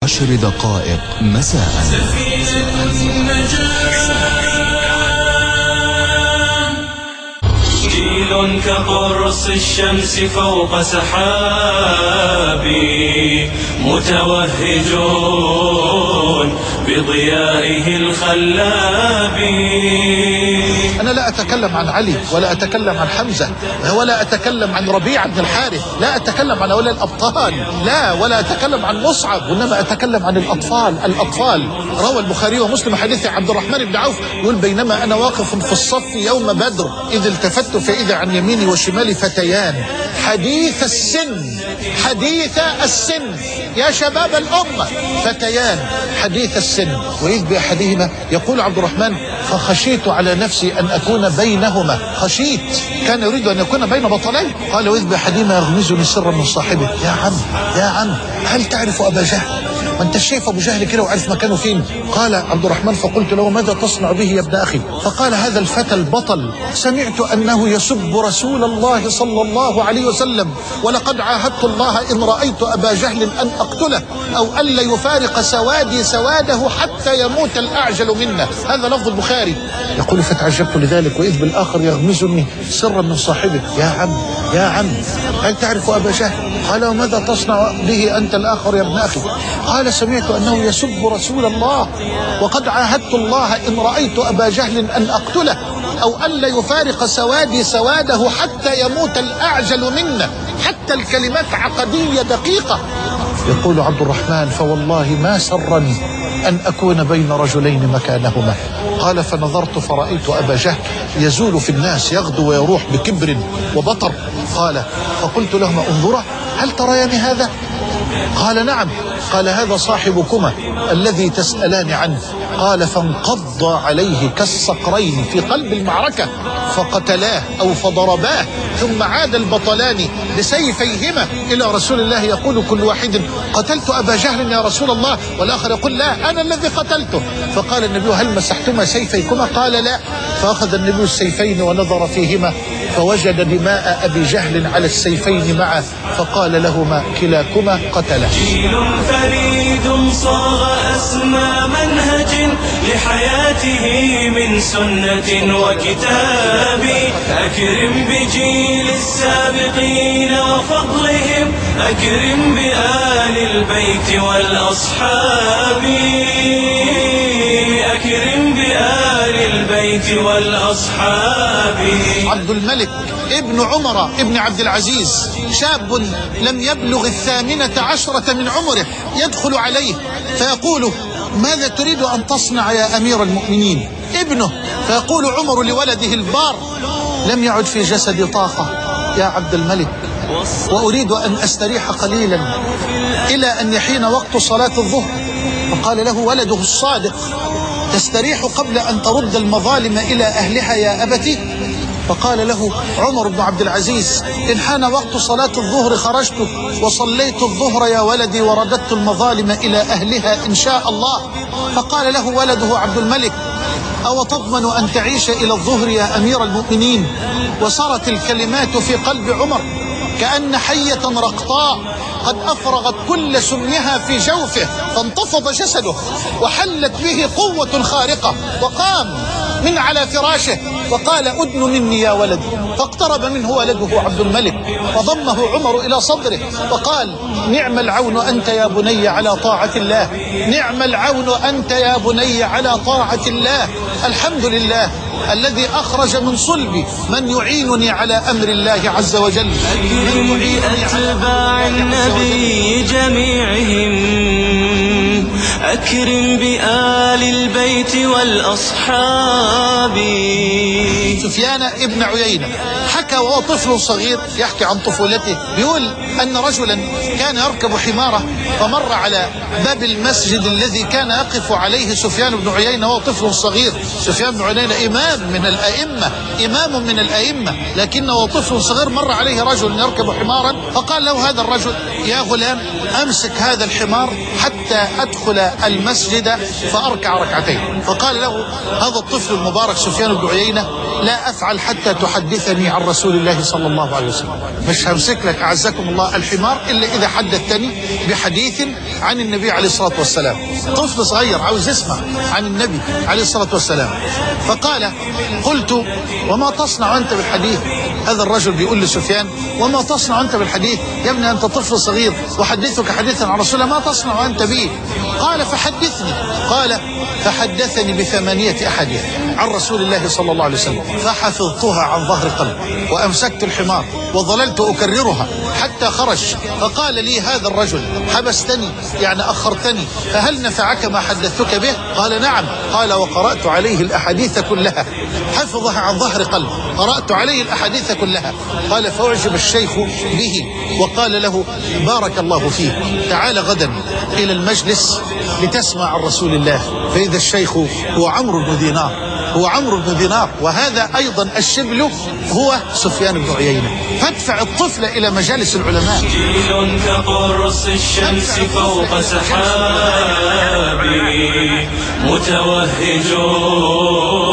10 دقائق مساء. سفينة النجاة جيل كقرص الشمس فوق سحاب متوهجون بضيائه الخلاب. أنا لا أتكلم عن علي ولا أتكلم عن حمزة ولا أتكلم عن ربيعة بن الحارث، لا أتكلم عن أولى الأبطال، لا، ولا أتكلم عن مصعب، وإنما أتكلم عن الأطفال. روى البخاري ومسلم حديث عبد الرحمن بن عوف يقول: بينما أنا واقف في الصف يوم بدر إذ التفت فإذا عن يميني وشمالي فتيان حديث السن يا شباب الأمة، فتيان حديث السن، وإذ بأحدهما يقول عبد الرحمن: فخشيت على نفسي أن أكون بينهما، خشيت، كان يريد أن يكون بين بطلين. قال: وإذ بأحدهما يغمزني سرا من صاحبه: يا عم هل تعرف أبا جهل؟ وانت شايف ابو جهل كده وعارف مكانه فين؟ قال عبد الرحمن: فقلت له: ماذا تصنع به يا ابن اخي؟ فقال: هذا الفتى البطل سمعت انه يسب رسول الله صلى الله عليه وسلم، ولقد عاهدت الله ان رايت ابا جهل ان اقتله او الا يفارق سوادي سواده حتى يموت الاعجل منا. هذا لفظ البخاري. يقول: فتعجبت لذلك، واذ بالاخر يغمزني سرا من صاحبه: يا عم هل تعرف ابا جهل؟ قال: وماذا تصنع به انت الاخر يا ابن اخي؟ قال: سمعت أنه يسب رسول الله وقد عاهدت الله إن رأيت أبا جهل أن أقتله أو ألا يفارق سوادي سواده حتى يموت الأعجل منا. حتى الكلمات عقدية دقيقة. يقول عبد الرحمن: فوالله ما سرني أن أكون بين رجلين مكانهما. قال: فنظرت فرأيت أبا جهل يزول في الناس يغدو ويروح بكبر وبطر. قال: فقلت لهما: انظرا هل تريان هذا؟ قال: نعم. قال: هذا صاحبكما الذي تسألان عنه. قال: فانقض عليه كالصقرين في قلب المعركة فقتلاه أو فضرباه، ثم عاد البطلان بسيفيهما إلى رسول الله يقول كل واحد: قتلت أبا جهل يا رسول الله، والآخر يقول: لا، أنا الذي قتلته. فقال النبي: هل مسحتما سيفيكما؟ قال: لا. فأخذ النبي السيفين ونظر فيهما فوجد دماء أبي جهل على السيفين معه، فقال لهما: كلاكما قتله. جيل فريد صاغ أسمى منهج لحياته من سنة وكتاب. أكرم بجيل السابقين وفضلهم، أكرم بآل البيت والأصحاب، أكرم بآل البيت والأصحاب. عبد الملك ابن عمر ابن عبد العزيز شاب لم يبلغ 18 من عمره يدخل عليه فيقول: ماذا تريد أن تصنع يا أمير المؤمنين؟ ابنه. فيقول عمر لولده البار: لم يعد في جسدي طاقة يا عبد الملك، وأريد أن أستريح قليلا إلى أن يحين وقت صلاة الظهر. فقال له ولده الصادق: تستريح قبل أن ترد المظالم إلى أهلها يا أبتي؟ فقال له عمر بن عبد العزيز: إن حان وقت صلاة الظهر خرجت وصليت الظهر يا ولدي ورددت المظالم إلى أهلها إن شاء الله. فقال له ولده عبد الملك: أو تضمن أن تعيش إلى الظهر يا أمير المؤمنين؟ وسرت الكلمات في قلب عمر كأن حية رقطاء قد أفرغت كل سمها في جوفه، فانتفض جسده وحلت به قوة خارقة، وقام من على فراشه وقال: أدن مني يا ولدي. فاقترب منه ولده عبد الملك وضمه عمر إلى صدره وقال: نعم العون أنت يا بني على طاعة الله، نعم العون أنت يا بني على طاعة الله. الحمد لله الذي أخرج من صلبي من يعينني على أمر الله عز وجل. أكرم بأتباع النبي جميعهم، أكرم بآل البيت والأصحاب. سفيان ابن عيينة حكى وهو طفل صغير يحكي عن طفولته، بيقول أن رجلا كان يركب حماره فمر على باب المسجد الذي كان يقف عليه سفيان بن عيينة وهو طفل صغير. سفيان بن عيينة إمام من الأئمة، لكنه طفل صغير مر عليه رجل يركب حمارا، فقال له هذا الرجل: يا غلام أمسك هذا الحمار حتى أدخل المسجد فأركع ركعتين. فقال له هذا الطفل المبارك سفيان بن عيينة لا أفعل حتى تحدثني عن رسول الله صلى الله عليه وسلم. مش همسك لك أعزكم الله الحمار إلا إذا حدثتني بحديث عن النبي عليه الصلاة والسلام. طفل صغير عاوز يسمع عن النبي عليه الصلاة والسلام. فقال قلت وما تصنع أنت بالحديث؟ هذا الرجل بيقول لسفيان وما تصنع أنت بالحديث يا ابني؟ أنت طفل صغير وحدثك حديثا عن رسول الله، ما تصنع أنت به؟ قال فحدثني. قال فحدثني ب8 أحاديث عن رسول الله صلى الله عليه وسلم فحفظتها عن ظهر قلب، وأمسكت الحمار وظللت أكررها حتى خرج. فقال لي هذا الرجل حبستني يعني أخرتني، فهل نفعك ما حدثتك به؟ قال نعم. قال وقرأت عليه الأحاديث كلها، حفظها عن ظهر قلب، قرأت عليه الأحاديث كلها. قال فأعجب الشيخ به وقال له بارك الله فيك، تعال غدا إلى المجلس لتسمع عن رسول الله. فإذا الشيخ هو عمرو بن دينار، وهذا أيضا الشبل هو سفيان بن عيينة. فادفع الطفل إلى مجالس العلماء. جيل كقرص الشمس فوق سحاب متوهج